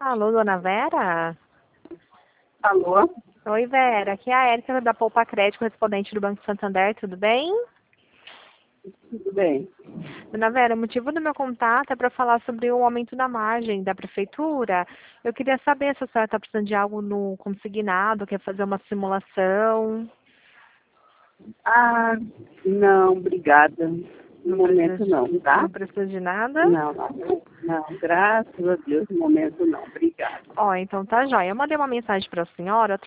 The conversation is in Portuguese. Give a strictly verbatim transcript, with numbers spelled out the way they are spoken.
Alô, dona Vera? Alô? Oi, Vera. Aqui é a Érica da Poupa Crédito, correspondente do Banco Santander. Tudo bem? Tudo bem. Dona Vera, o motivo do meu contato é para falar sobre o aumento da margem da prefeitura. Eu queria saber se a senhora está precisando de algo no consignado, quer fazer uma simulação. Ah, não, obrigada. No Não precisa momento de, não, tá? não precisa de nada? Não, não, não, graças a Deus, no momento não, obrigada. Ó, então tá jóia. Eu mandei uma mensagem para a senhora.